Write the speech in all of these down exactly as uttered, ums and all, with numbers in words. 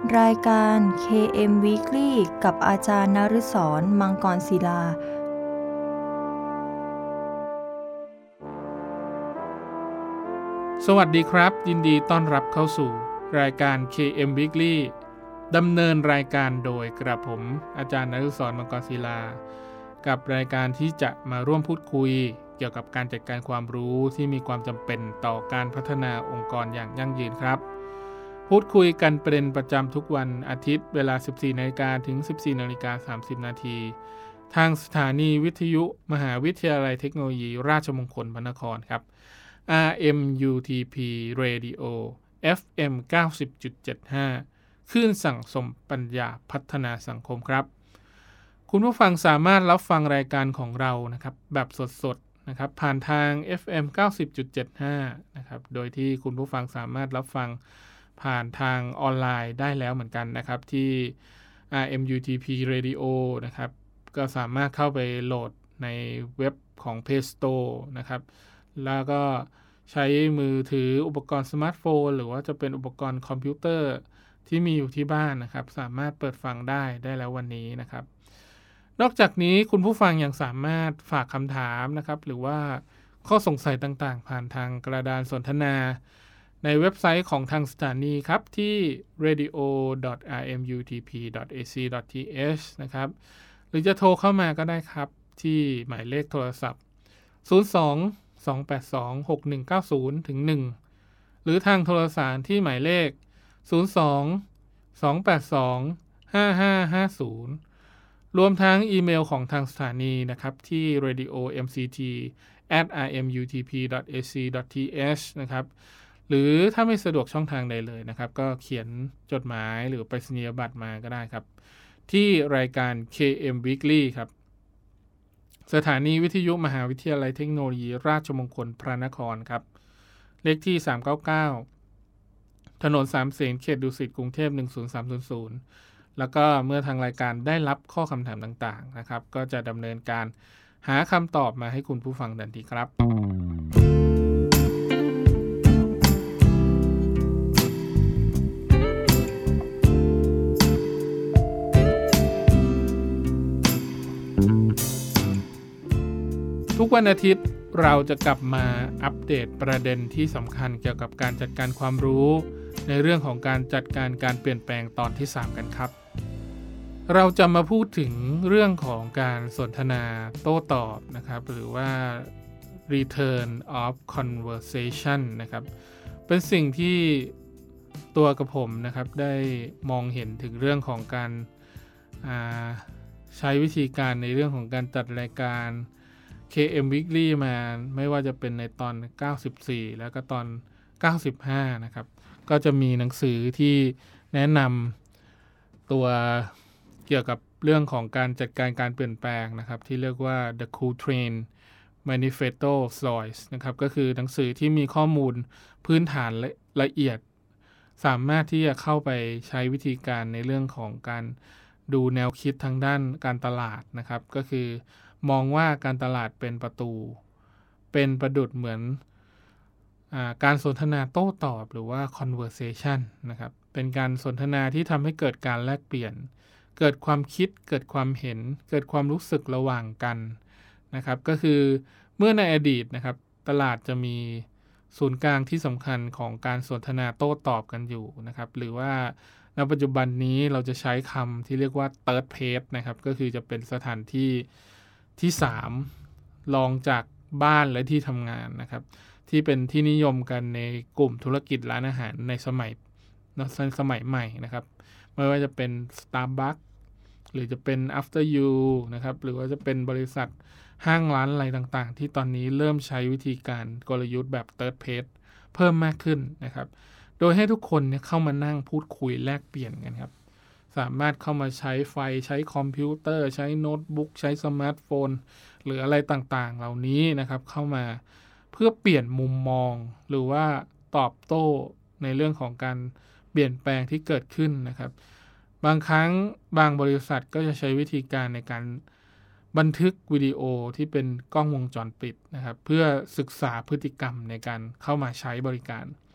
รายการ เค เอ็ม Weekly กับอาจารย์นฤศร มังกรศิลาสวัสดีครับยินดีต้อนรับเข้าสู่รายการ เค เอ็ม Weekly ดำเนินรายการโดยกระผมอาจารย์นฤศร มังกรศิลากับรายการที่จะมาร่วมพูดคุยเกี่ยวกับการจัดการความรู้ที่มีความจำเป็นต่อการพัฒนาองค์กรอย่างยั่งยืนครับพูดคุยกันเป็นประจำทุกวันอาทิตย์เวลา สิบสี่นาฬิกา ถึง สิบสี่นาฬิกาสามสิบ นาทีทางสถานีวิทยุมหาวิทยาลัยเทคโนโลยีราชมงคลพระนครครับ อาร์ เอ็ม ยู ที พี Radio เอฟ เอ็ม เก้าสิบจุดเจ็ดห้า คลื่นสั่งสมปัญญาพัฒนาสังคมครับคุณผู้ฟังสามารถรับฟังรายการของเรานะครับแบบสดๆนะครับผ่านทาง เอฟ เอ็ม เก้าสิบจุดเจ็ดห้า นะครับโดยที่คุณผู้ฟังสามารถรับฟังผ่านทางออนไลน์ได้แล้วเหมือนกันนะครับที่ อาร์ เอ็ม ยู ที พี Radio นะครับก็สามารถเข้าไปโหลดในเว็บของ Play Store นะครับแล้วก็ใช้มือถืออุปกรณ์สมาร์ทโฟนหรือว่าจะเป็นอุปกรณ์คอมพิวเตอร์ที่มีอยู่ที่บ้านนะครับสามารถเปิดฟังได้ได้แล้ววันนี้นะครับนอกจากนี้คุณผู้ฟังยังสามารถฝากคำถามนะครับหรือว่าข้อสงสัยต่างๆผ่านทางกระดานสนทนาในเว็บไซต์ของทางสถานีครับที่ radio ดอท อาร์ เอ็ม ยู ที พี ดอท เอ ซี ดอท ที เอช นะครับหรือจะโทรเข้ามาก็ได้ครับที่หมายเลขโทรศัพท์ศูนย์ สอง สอง แปด สอง หก หนึ่ง เก้า ศูนย์ ถึง หนึ่งหรือทางโทรสารที่หมายเลขศูนย์ สอง สอง แปด สอง ห้า ห้า ห้า ศูนย์รวมทั้งอีเมลของทางสถานีนะครับที่ radio เอ็ม ซี ที แอท อาร์ เอ็ม ยู ที พี ดอท เอ ซี ดอท ที เอช นะครับหรือถ้าไม่สะดวกช่องทางใดเลยนะครับก็เขียนจดหมายหรือไปรษณียบัตรมาก็ได้ครับที่รายการ เค เอ็ม Weekly ครับสถานีวิทยุมหาวิทยาลัยเทคโนโลยีราชมงคลพระนครครับเลขที่สามเก้าเก้าถนนสามเสนเขตดุสิตกรุงเทพหนึ่งศูนย์สามศูนย์ศูนย์แล้วก็เมื่อทางรายการได้รับข้อคำถามต่างๆนะครับก็จะดำเนินการหาคำตอบมาให้คุณผู้ฟังทันทีครับทุกวันอาทิตย์เราจะกลับมาอัปเดตประเด็นที่สำคัญเกี่ยวกับการจัดการความรู้ในเรื่องของการจัดการการเปลี่ยนแปลงตอนที่สามกันครับเราจะมาพูดถึงเรื่องของการสนทนาโต้ตอบนะครับหรือว่า return of conversation นะครับเป็นสิ่งที่ตัวกับผมนะครับได้มองเห็นถึงเรื่องของการใช้วิธีการในเรื่องของการจัดรายการ เค เอ็ม Weekly มาไม่ว่าจะเป็นในตอนเก้าสิบสี่แล้วก็ตอนเก้าสิบห้านะครับก็จะมีหนังสือที่แนะนำตัวเกี่ยวกับเรื่องของการจัดการการเปลี่ยนแปลงนะครับที่เรียกว่า The Coltrane Manifesto Slides นะครับก็คือหนังสือที่มีข้อมูลพื้นฐานละละเอียดสามารถที่จะเข้าไปใช้วิธีการในเรื่องของการดูแนวคิดทางด้านการตลาดนะครับก็คือมองว่าการตลาดเป็นประตูเป็นประดุจเหมือนอ่าการสนทนาโต้ตอบหรือว่า conversation นะครับเป็นการสนทนาที่ทำให้เกิดการแลกเปลี่ยนเกิดความคิดเกิดความเห็นเกิดความรู้สึกระหว่างกันนะครับก็คือเมื่อในอดีตนะครับตลาดจะมีศูนย์กลางที่สำคัญของการสนทนาโต้ตอบกันอยู่นะครับหรือว่าในปัจจุบันนี้เราจะใช้คำที่เรียกว่า third place นะครับก็คือจะเป็นสถานที่ที่สามรองจากบ้านและที่ทำงานนะครับที่เป็นที่นิยมกันในกลุ่มธุรกิจร้านอาหารในสมัยในสมัยใหม่นะครับไม่ว่าจะเป็น Starbucks หรือจะเป็น After You นะครับหรือว่าจะเป็นบริษัทห้างร้านอะไรต่างๆที่ตอนนี้เริ่มใช้วิธีการกลยุทธ์แบบ Third Place เพิ่มมากขึ้นนะครับโดยให้ทุกคนเนี่ยเข้ามานั่งพูดคุยแลกเปลี่ยนกันครับสามารถเข้ามาใช้ไฟใช้คอมพิวเตอร์ใช้โน้ตบุ๊กใช้สมาร์ทโฟนหรืออะไรต่างๆเหล่านี้นะครับเข้ามาเพื่อเปลี่ยนมุมมองหรือว่าตอบโต้ในเรื่องของการเปลี่ยนแปลงที่เกิดขึ้นนะครับบางครั้งบางบริษัทก็จะใช้วิธีการในการบันทึกวิดีโอที่เป็นกล้องวงจรปิดนะครับเพื่อศึกษาพฤติกรรมในการเข้ามาใช้บริการ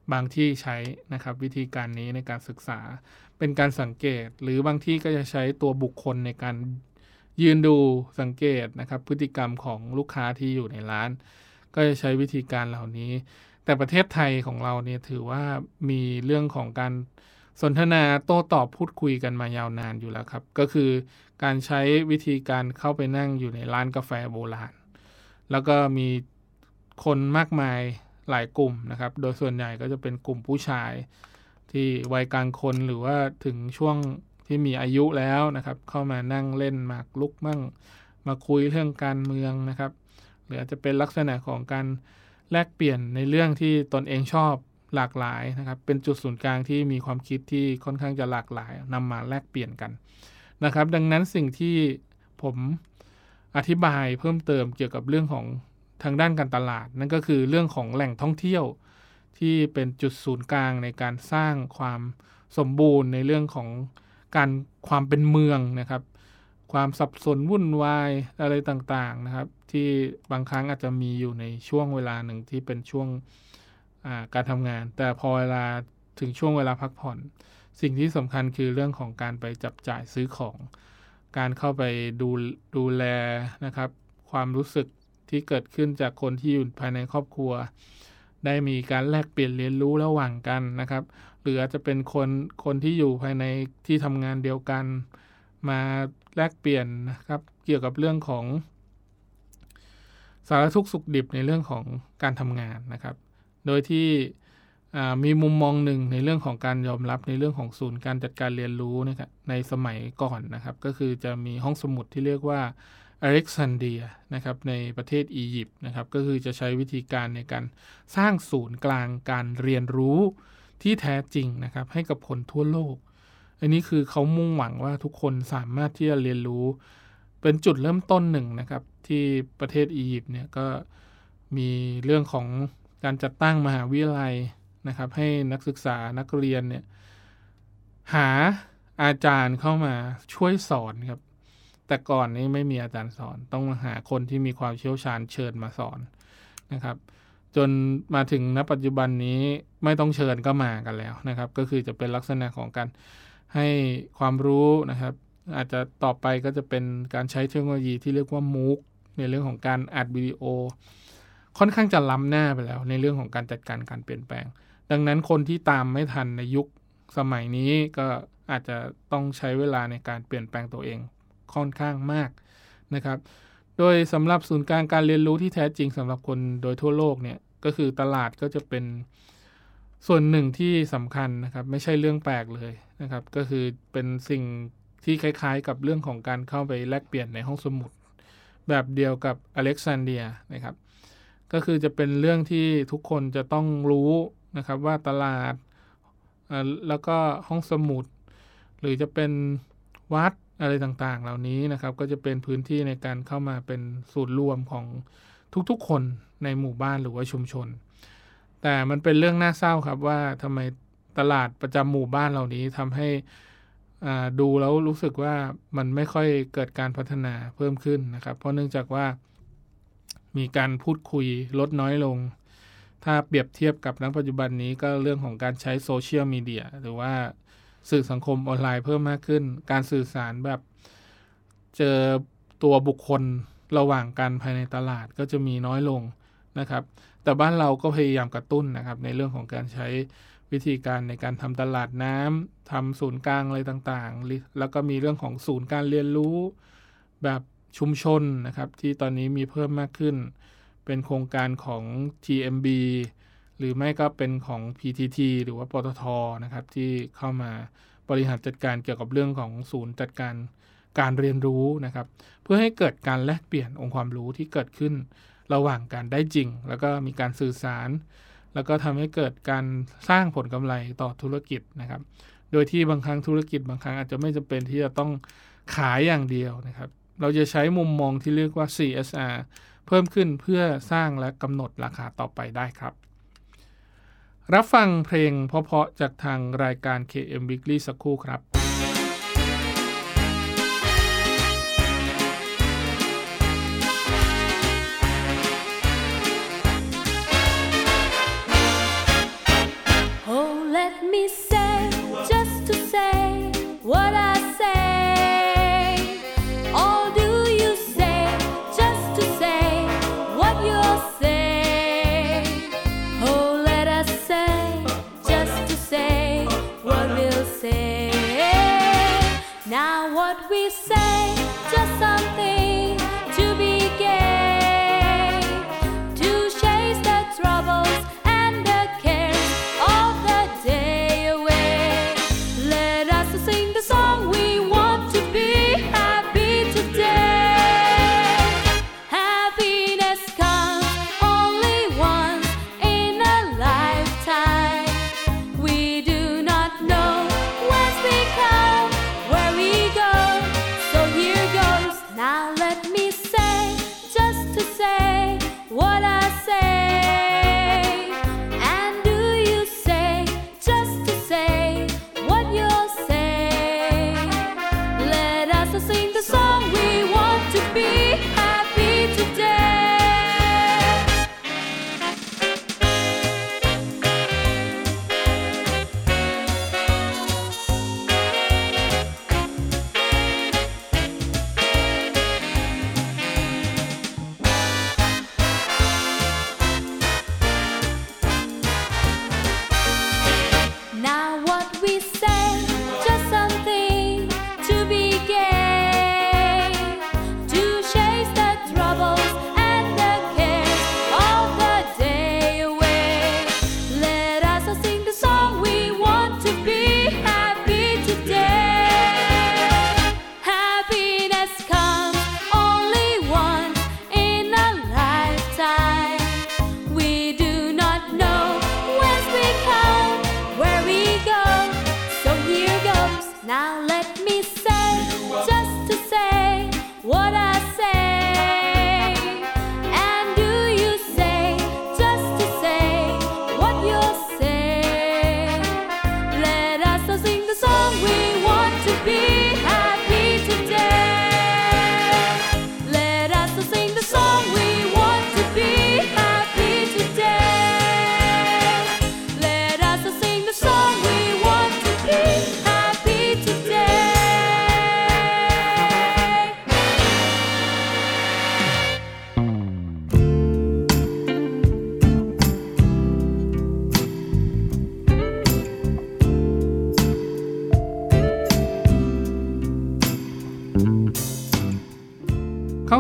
บางที่ใช้นะครับวิธีการนี้ในการศึกษาเป็นการสังเกตหรือบางที่ก็จะใช้ตัวบุคคลในการยืนดูสังเกตนะครับพฤติกรรมของลูกค้าที่อยู่ในร้านก็จะใช้วิธีการเหล่านี้แต่ประเทศไทยของเราเนี่ยถือว่ามีเรื่องของการสนทนาโต้ตอบพูดคุยกันมายาวนานอยู่แล้วครับก็คือการใช้วิธีการเข้าไปนั่งอยู่ในร้านกาแฟโบราณแล้วก็มีคนมากมายหลายกลุ่มนะครับโดยส่วนใหญ่ก็จะเป็นกลุ่มผู้ชายที่วัยกลางคนหรือว่าถึงช่วงที่มีอายุแล้วนะครับเข้ามานั่งเล่นหมากรุกมั่งมาคุยเรื่องการเมืองนะครับหรืออาจจะเป็นลักษณะของการแลกเปลี่ยนในเรื่องที่ตนเองชอบหลากหลายนะครับเป็นจุดศูนย์กลางที่มีความคิดที่ค่อนข้างจะหลากหลายนำมาแลกเปลี่ยนกันนะครับดังนั้นสิ่งที่ผมอธิบายเพิ่มเติมเกี่ยวกับเรื่องของทางด้านการตลาดนั่นก็คือเรื่องของแหล่งท่องเที่ยวที่เป็นจุดศูนย์กลางในการสร้างความสมบูรณ์ในเรื่องของการความเป็นเมืองนะครับความสับสนวุ่นวายอะไรต่างๆนะครับที่บางครั้งอาจจะมีอยู่ในช่วงเวลาหนึ่งที่เป็นช่วงการทำงานแต่พอเวลาถึงช่วงเวลาพักผ่อนสิ่งที่สำคัญคือเรื่องของการไปจับจ่ายซื้อของการเข้าไปดูดูแลนะครับความรู้สึกที่เกิดขึ้นจากคนที่อยู่ภายในครอบครัวได้มีการแลกเปลี่ยนเรียนรู้ระหว่างกันนะครับหรืออาจจะเป็นคนคนที่อยู่ภายในที่ทำงานเดียวกันมาแลกเปลี่ยนนะครับเกี่ยวกับเรื่องของสารทุกข์สุขดิบในเรื่องของการทำงานนะครับโดยที่มีมุมมองหนึ่งในเรื่องของการยอมรับในเรื่องของศูนย์การจัดการเรียนรู้นะครับในสมัยก่อนนะครับก็คือจะมีห้องสมุดที่เรียกว่าอเล็กซานเดรียนะครับในประเทศอียิปต์นะครับก็คือจะใช้วิธีการในการสร้างศูนย์กลางการเรียนรู้ที่แท้จริงนะครับให้กับคนทั่วโลกอันนี้คือเขามุ่งหวังว่าทุกคนสามารถที่จะเรียนรู้เป็นจุดเริ่มต้นหนึ่งนะครับที่ประเทศอียิปต์เนี่ยก็มีเรื่องของการจัดตั้งมหาวิทยาลัยนะครับให้นักศึกษานักเรียนเนี่ยหาอาจารย์เข้ามาช่วยสอนครับแต่ก่อนนี้ไม่มีอาจารย์สอนต้องหาคนที่มีความเชี่ยวชาญเชิญมาสอนนะครับจนมาถึงณปัจจุบันนี้ไม่ต้องเชิญก็มากันแล้วนะครับก็คือจะเป็นลักษณะของการให้ความรู้นะครับอาจจะต่อไปก็จะเป็นการใช้เทคโนโลยีที่เรียกว่า มูค ในเรื่องของการอัดวิดีโอค่อนข้างจะล้ำหน้าไปแล้วในเรื่องของการจัดการการเปลี่ยนแปลงดังนั้นคนที่ตามไม่ทันในยุคสมัยนี้ก็อาจจะต้องใช้เวลาในการเปลี่ยนแปลงตัวเองค่อนข้างมากนะครับโดยสำหรับศูนย์กลางการเรียนรู้ที่แท้จริงสำหรับคนโดยทั่วโลกเนี่ยก็คือตลาดก็จะเป็นส่วนหนึ่งที่สำคัญนะครับไม่ใช่เรื่องแปลกเลยนะครับก็คือเป็นสิ่งที่คล้ายๆกับเรื่องของการเข้าไปแลกเปลี่ยนในห้องสมุดแบบเดียวกับอเล็กซานเดรียนะครับก็คือจะเป็นเรื่องที่ทุกคนจะต้องรู้นะครับว่าตลาดแล้วก็ห้องสมุดหรือจะเป็นวัดอะไรต่างๆเหล่านี้นะครับก็จะเป็นพื้นที่ในการเข้ามาเป็นศูนย์รวมของทุกๆคนในหมู่บ้านหรือว่าชุมชนแต่มันเป็นเรื่องน่าเศร้าครับว่าทำไมตลาดประจำหมู่บ้านเหล่านี้ทำให้ดูแล้วรู้สึกว่ามันไม่ค่อยเกิดการพัฒนาเพิ่มขึ้นนะครับเพราะเนื่องจากว่ามีการพูดคุยลดน้อยลงถ้าเปรียบเทียบกับณปัจจุบันนี้ก็เรื่องของการใช้โซเชียลมีเดียหรือว่าสื่อสังคมออนไลน์เพิ่มมากขึ้นการสื่อสารแบบเจอตัวบุคคลระหว่างกันภายในตลาดก็จะมีน้อยลงนะครับแต่บ้านเราก็พยายามกระตุ้นนะครับในเรื่องของการใช้วิธีการในการทำตลาดน้ำทำศูนย์กลางอะไรต่างๆแล้วก็มีเรื่องของศูนย์การเรียนรู้แบบชุมชนนะครับที่ตอนนี้มีเพิ่มมากขึ้นเป็นโครงการของ ที เอ็ม บี หรือไม่ก็เป็นของ พี ที ที หรือว่าปตท.นะครับที่เข้ามาบริหารจัดการเกี่ยวกับเรื่องของศูนย์จัดการการเรียนรู้นะครับเพื่อให้เกิดการแลกเปลี่ยนองค์ความรู้ที่เกิดขึ้นระหว่างการได้จริงแล้วก็มีการสื่อสารแล้วก็ทำให้เกิดการสร้างผลกำไรต่อธุรกิจนะครับโดยที่บางครั้งธุรกิจบางครั้งอาจจะไม่จำเป็นที่จะต้องขายอย่างเดียวนะครับเราจะใช้มุมมองที่เรียกว่า ซี เอส อาร์ เพิ่มขึ้นเพื่อสร้างและกำหนดราคาต่อไปได้ครับรับฟังเพลงเพราะๆจากทางรายการ เค เอ็ม Weekly สักครู่ครับ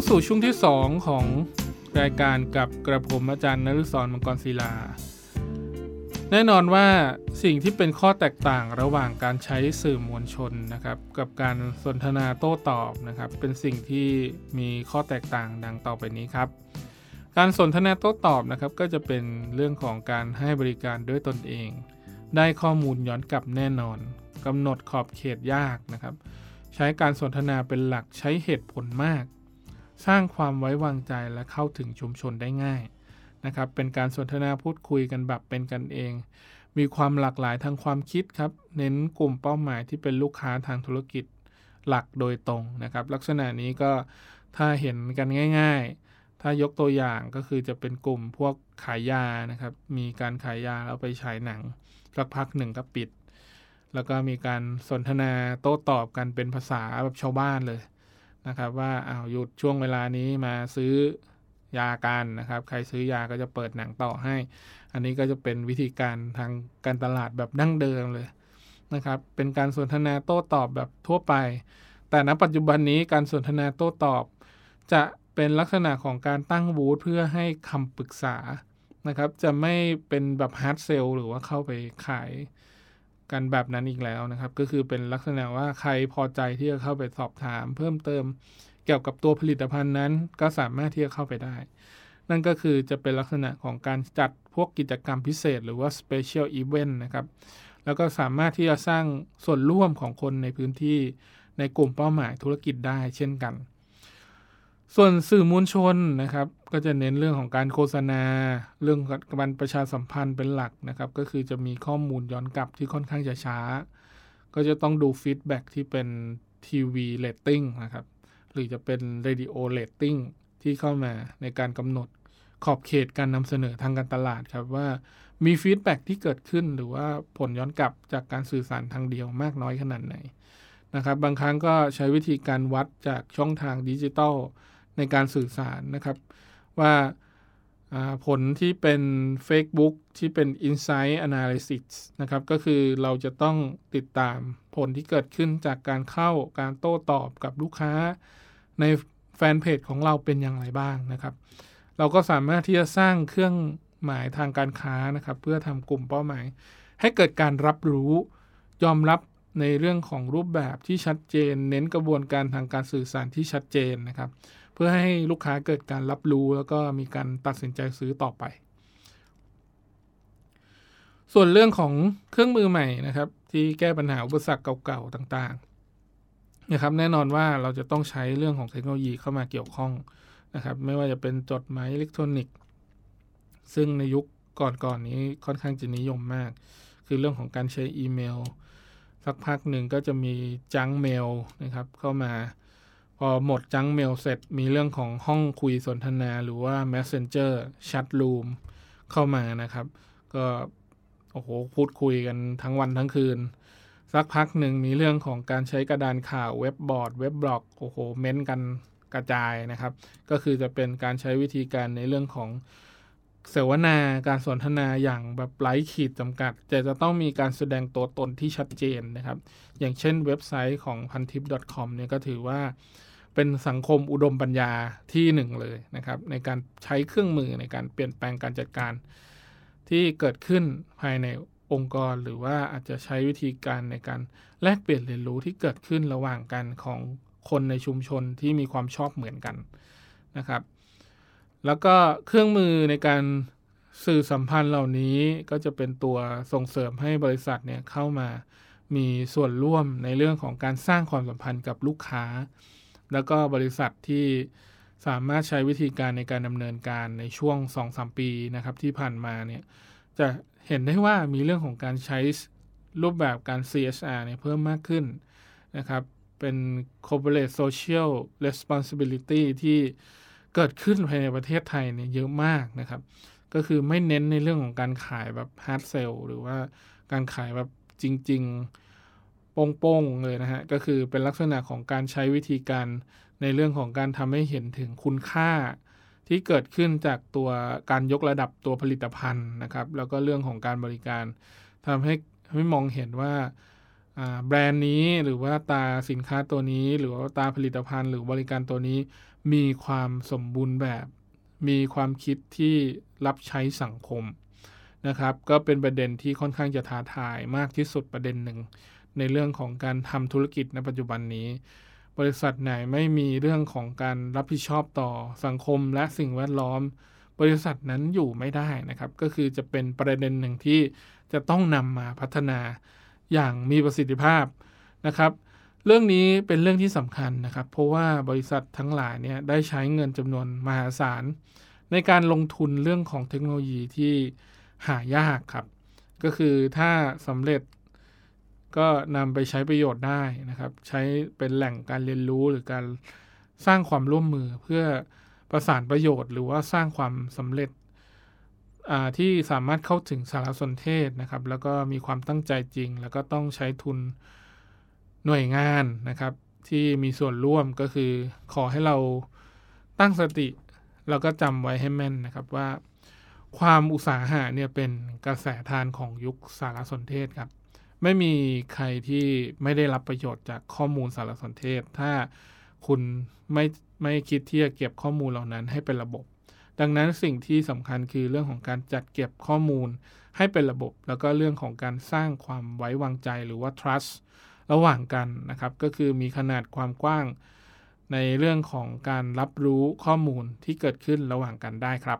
สู่ช่วงที่สองของรายการกับกระผมอาจารย์นฤศร มังกรศิลาแน่นอนว่าสิ่งที่เป็นข้อแตกต่างระหว่างการใช้สื่อมวลชนนะครับกับการสนทนาโต้ตอบนะครับเป็นสิ่งที่มีข้อแตกต่างดังต่อไปนี้ครับการสนทนาโต้ตอบนะครับก็จะเป็นเรื่องของการให้บริการด้วยตนเองได้ข้อมูลย้อนกลับแน่นอนกำหนดขอบเขตยากนะครับใช้การสนทนาเป็นหลักใช้เหตุผลมากสร้างความไว้วางใจและเข้าถึงชุมชนได้ง่ายนะครับเป็นการสนทนาพูดคุยกันแบบเป็นกันเองมีความหลากหลายทางความคิดครับเน้นกลุ่มเป้าหมายที่เป็นลูกค้าทางธุรกิจหลักโดยตรงนะครับลักษณะนี้ก็ถ้าเห็นกันง่ายๆถ้ายกตัวอย่างก็คือจะเป็นกลุ่มพวกขายยานะครับมีการขายยาแล้วไปฉายหนังสักพักหนึ่งก็ปิดแล้วก็มีการสนทนาโต้ตอบกันเป็นภาษาแบบชาวบ้านเลยนะครับว่าอ้าวหยุดช่วงเวลานี้มาซื้อยากันนะครับใครซื้อยาก็จะเปิดหนังต่อให้อันนี้ก็จะเป็นวิธีการทางการตลาดแบบดั้งเดิมเลยนะครับเป็นการสนทนาโต้ตอบแบบทั่วไปแต่ณปัจจุบันนี้การสนทนาโต้ตอบจะเป็นลักษณะของการตั้งบูธเพื่อให้คำปรึกษานะครับจะไม่เป็นแบบฮาร์ดเซลหรือว่าเข้าไปขายกันแบบนั้นอีกแล้วนะครับก็คือเป็นลักษณะว่าใครพอใจที่จะเข้าไปสอบถามเพิ่มเติมเกี่ยวกับตัวผลิตภัณฑ์นั้นก็สามารถที่จะเข้าไปได้นั่นก็คือจะเป็นลักษณะของการจัดพวกกิจกรรมพิเศษหรือว่า Special Event นะครับแล้วก็สามารถที่จะสร้างส่วนร่วมของคนในพื้นที่ในกลุ่มเป้าหมายธุรกิจได้เช่นกันส่วนสื่อมวลชนนะครับก็จะเน้นเรื่องของการโฆษณาเรื่องการประชาสัมพันธ์เป็นหลักนะครับก็คือจะมีข้อมูลย้อนกลับที่ค่อนข้างจะช้าก็จะต้องดูฟีดแบ็กที่เป็นทีวีเรตติ้งนะครับหรือจะเป็นเรดิโอเรตติ้งที่เข้ามาในการกำหนดขอบเขตการนำเสนอทางการตลาดครับว่ามีฟีดแบ็กที่เกิดขึ้นหรือว่าผลย้อนกลับจากการสื่อสารทางเดียวมากน้อยขนาดไหนนะครับบางครั้งก็ใช้วิธีการวัดจากช่องทางดิจิทัลในการสื่อสารนะครับว่าผลที่เป็น Facebook ที่เป็น Insight Analysis นะครับก็คือเราจะต้องติดตามผลที่เกิดขึ้นจากการเข้าการโต้ตอบกับลูกค้าในแฟนเพจของเราเป็นอย่างไรบ้างนะครับเราก็สามารถที่จะสร้างเครื่องหมายทางการค้านะครับเพื่อทำกลุ่มเป้าหมายให้เกิดการรับรู้ยอมรับในเรื่องของรูปแบบที่ชัดเจนเน้นกระบวนการทางการสื่อสารที่ชัดเจนนะครับเพื่อให้ลูกค้าเกิดการรับรู้แล้วก็มีการตัดสินใจซื้อต่อไปส่วนเรื่องของเครื่องมือใหม่นะครับที่แก้ปัญหาอุปสรรคเก่าๆต่างๆนะครับแน่นอนว่าเราจะต้องใช้เรื่องของเทคโนโลยีเข้ามาเกี่ยวข้องนะครับไม่ว่าจะเป็นจดหมายอิเล็กทรอนิกส์ซึ่งในยุคก่อนๆ นี้ค่อนข้างจะนิยมมากคือเรื่องของการใช้อีเมลสักพักหนึ่งก็จะมีจังเมลนะครับเข้ามาพอหมดจังเมลเสร็จมีเรื่องของห้องคุยสนทนาหรือว่า Messenger Chat Room เข้ามานะครับก็โอ้โหพูดคุยกันทั้งวันทั้งคืนสักพักหนึ่งมีเรื่องของการใช้กระดานข่าวเว็บบอร์ดเว็บบล็อกโอ้โหเม้นกันกระจายนะครับก็คือจะเป็นการใช้วิธีการในเรื่องของเสวนาการสนทนาอย่างแบบไร้ขีดจำกัดแต่จะต้องมีการแสดงตัวตนที่ชัดเจนนะครับอย่างเช่นเว็บไซต์ของ พันทิป ดอท คอม เนี่ยก็ถือว่าเป็นสังคมอุดมปัญญาที่หนึ่งเลยนะครับในการใช้เครื่องมือในการเปลี่ยนแปลงการจัดการที่เกิดขึ้นภายในองค์กรหรือว่าอาจจะใช้วิธีการในการแลกเปลี่ยนเรียนรู้ที่เกิดขึ้นระหว่างกันของคนในชุมชนที่มีความชอบเหมือนกันนะครับแล้วก็เครื่องมือในการสื่อสัมพันธ์เหล่านี้ก็จะเป็นตัวส่งเสริมให้บริษัทเนี่ยเข้ามามีส่วนร่วมในเรื่องของการสร้างความสัมพันธ์กับลูกค้าแล้วก็บริษัทที่สามารถใช้วิธีการในการดำเนินการในช่วง สองถึงสาม ปีนะครับที่ผ่านมาเนี่ยจะเห็นได้ว่ามีเรื่องของการใช้รูปแบบการ ซี เอส อาร์ เนี่ยเพิ่มมากขึ้นนะครับเป็น Corporate Social Responsibility ที่เกิดขึ้นภายในประเทศไทยเนี่ยเยอะมากนะครับก็คือไม่เน้นในเรื่องของการขายแบบ hard sell หรือว่าการขายแบบจริงๆโป้งๆเลยนะฮะก็คือเป็นลักษณะของการใช้วิธีการในเรื่องของการทำให้เห็นถึงคุณค่าที่เกิดขึ้นจากตัวการยกระดับตัวผลิตภัณฑ์นะครับแล้วก็เรื่องของการบริการทำให้ให้มองเห็นว่าแบรนด์นี้หรือว่าตาสินค้าตัวนี้หรือว่าตาผลิตภัณฑ์หรือบริการตัวนี้มีความสมบูรณ์แบบมีความคิดที่รับใช้สังคมนะครับก็เป็นประเด็นที่ค่อนข้างจะท้าทายมากที่สุดประเด็นหนึ่งในเรื่องของการทำธุรกิจในปัจจุบันนี้บริษัทไหนไม่มีเรื่องของการรับผิดชอบต่อสังคมและสิ่งแวดล้อมบริษัทนั้นอยู่ไม่ได้นะครับก็คือจะเป็นประเด็นหนึ่งที่จะต้องนำมาพัฒนาอย่างมีประสิทธิภาพนะครับเรื่องนี้เป็นเรื่องที่สำคัญนะครับเพราะว่าบริษัททั้งหลายเนี่ยได้ใช้เงินจำนวนมหาศาลในการลงทุนเรื่องของเทคโนโลยีที่หายากครับก็คือถ้าสำเร็จก็นำไปใช้ประโยชน์ได้นะครับใช้เป็นแหล่งการเรียนรู้หรือการสร้างความร่วมมือเพื่อประสานประโยชน์หรือว่าสร้างความสำเร็จที่สามารถเข้าถึงสารสนเทศนะครับแล้วก็มีความตั้งใจจริงแล้วก็ต้องใช้ทุนหน่วยงานนะครับที่มีส่วนร่วมก็คือขอให้เราตั้งสติแล้วก็จำไว้ให้แม่นนะครับว่าความอุตสาหะเนี่ยเป็นกระแสทานของยุคสารสนเทศครับไม่มีใครที่ไม่ได้รับประโยชน์จากข้อมูลสารสนเทศถ้าคุณไม่ไม่คิดที่จะเก็บข้อมูลเหล่านั้นให้เป็นระบบดังนั้นสิ่งที่สำคัญคือเรื่องของการจัดเก็บข้อมูลให้เป็นระบบแล้วก็เรื่องของการสร้างความไว้วางใจหรือว่า trust ระหว่างกันนะครับก็คือมีขนาดความกว้างในเรื่องของการรับรู้ข้อมูลที่เกิดขึ้นระหว่างกันได้ครับ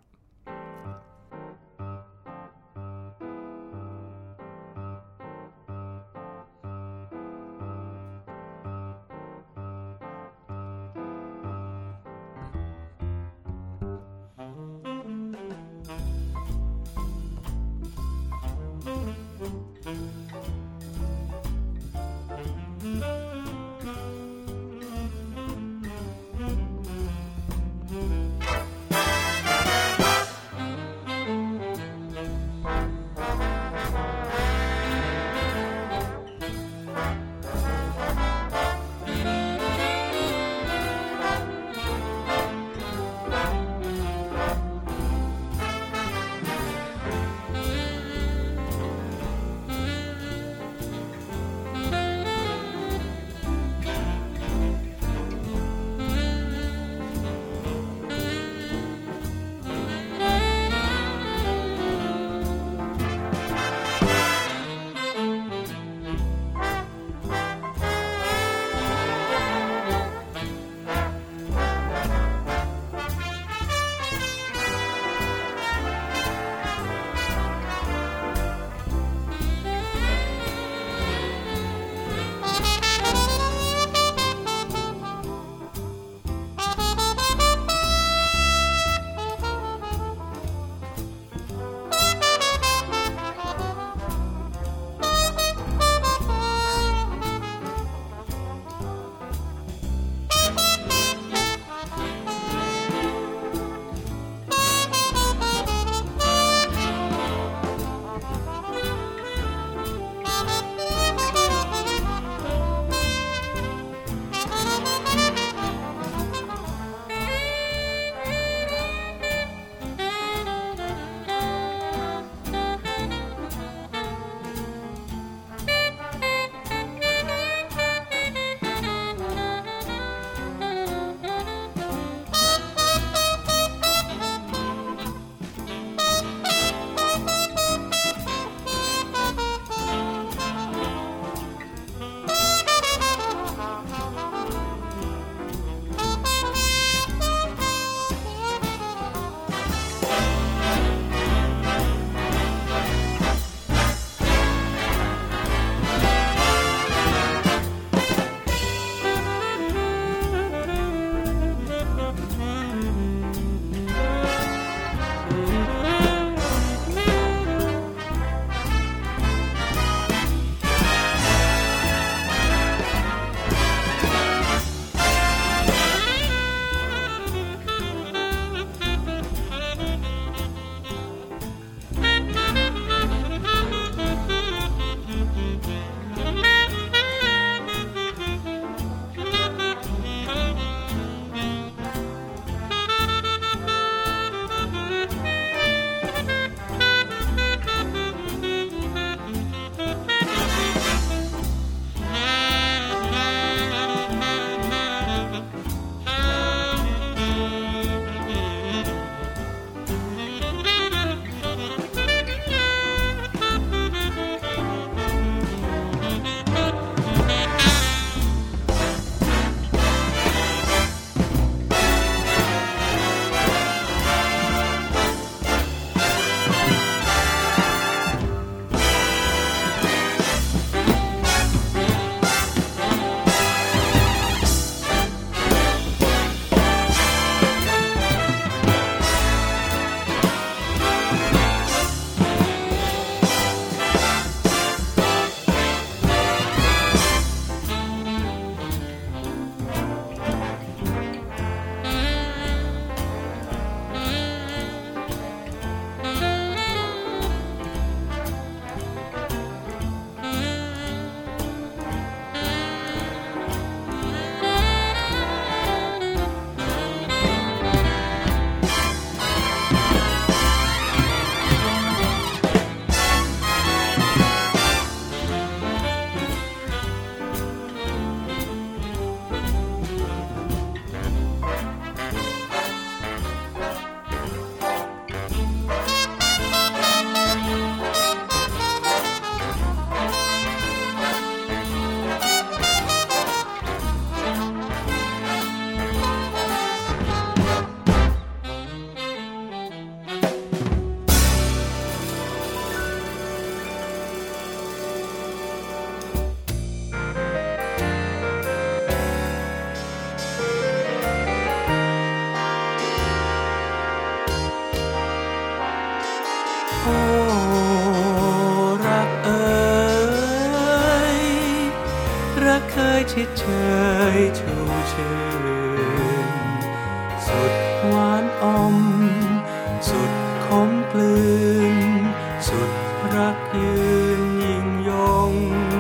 ยชิดเชยชูชื่นสุดหวานอมสุดขมกลืนสุดรักยืนยิ่งยง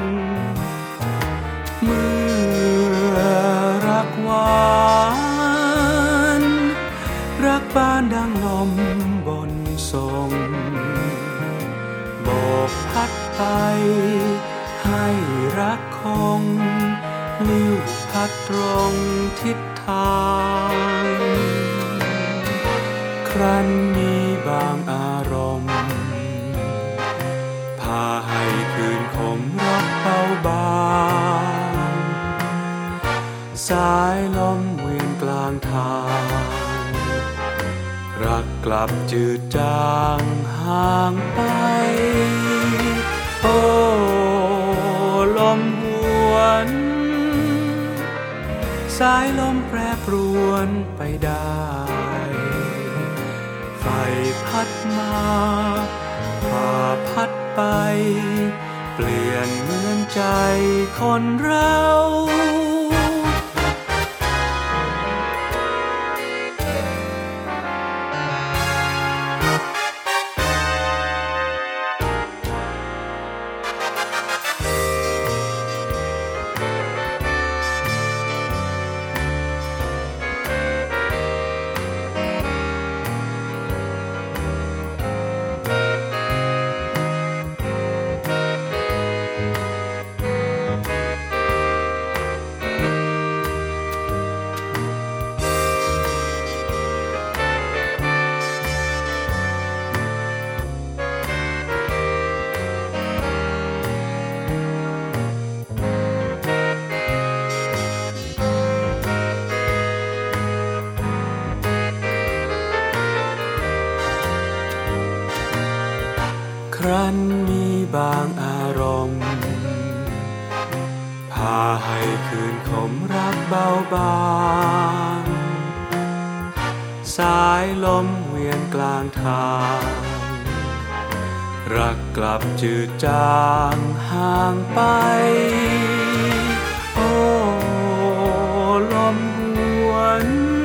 เมื่อรักหวานรักบานดังลมบนทรงโบกพัดไปให้รักคงลิ้วพัดตรงทิศทางครั้นมีบางอารมณ์พาให้คืนคมรักเบาบางสายลมเวียนกลางทางรักกลับจืดจางห่างไปโอ้ลมหวนสายลมแปรปรวนไปได้ไฟพัดมาพาพัดไปเปลี่ยนเหมือนใจคนเราครั้นมีบางอารมณ์พาให้คืนคมรักเบาบางสายลมเวียนกลางทางรักกลับจืดจางห่างไปโอ้ลมหวน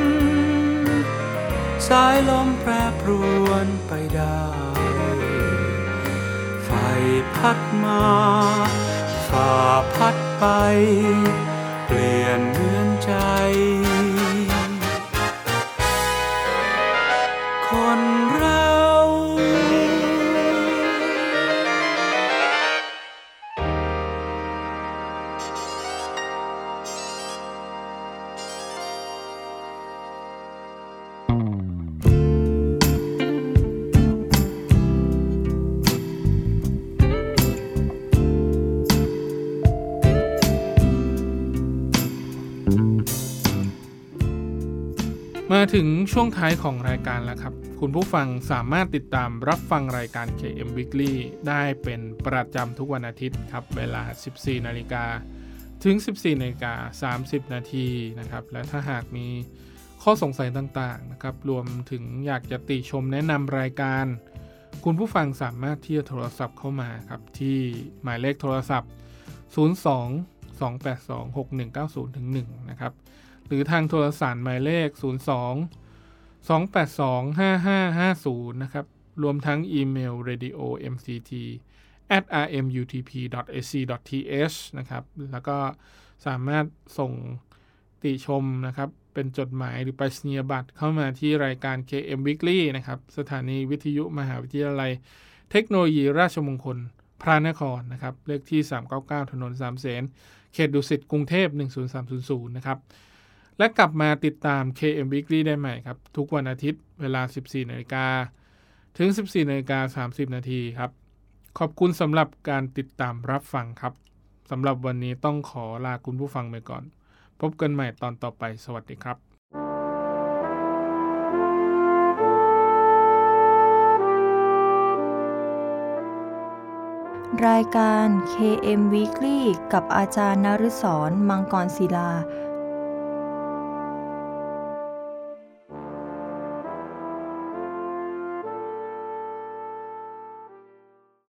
สายลมแปรปรวนไปได้พัดมาฝ่าพัดไปเปลี่ยนเหมือนใจคนเรามาถึงช่วงท้ายของรายการแล้วครับคุณผู้ฟังสามารถติดตามรับฟังรายการ เค เอ็ม Weekly ได้เป็นประจำทุกวันอาทิตย์ครับเวลา สิบสี่ นาฬิกาถึง สิบสี่ นาฬิกา สามสิบ นาทีนะครับและถ้าหากมีข้อสงสัยต่างๆนะครับรวมถึงอยากจะติชมแนะนำรายการคุณผู้ฟังสามารถที่จะโทรศัพท์เข้ามาครับที่หมายเลขโทรศัพท์ศูนย์ สอง สอง แปด สอง หก หนึ่ง เก้า ศูนย์ หนึ่ง นะครับหรือทางโทรศัพท์หมายเลขศูนย์ สอง สอง แปด สอง ห้า ห้า ห้า ศูนย์นะครับรวมทั้งอีเมล เรดิโอ เอ็ม ซี ที แอท อาร์ เอ็ม ยู ที พี ดอท เอ ซี ดอท ที เอช นะครับแล้วก็สามารถส่งติชมนะครับเป็นจดหมายหรือไปรษณียบัตรเข้ามาที่รายการ เค เอ็ม Weekly นะครับสถานีวิทยุมหาวิทยาลัยเทคโนโลยีราชมงคลพระนครนะครับเลขที่สามเก้าเก้าถนนสามเสนเขตดุสิตกรุงเทพหนึ่งศูนย์สามศูนย์ศูนย์นะครับและกลับมาติดตาม เค เอ็ม Weekly ได้ใหม่ครับทุกวันอาทิตย์เวลา สิบสี่ นาฬิกาถึง สิบสี่ นาฬิกา สามสิบ นาทีครับขอบคุณสำหรับการติดตามรับฟังครับสำหรับวันนี้ต้องขอลาคุณผู้ฟังไปก่อนพบกันใหม่ตอนต่อไปสวัสดีครับรายการ เค เอ็ม Weekly กับอาจารย์นฤศร มังกรศิลา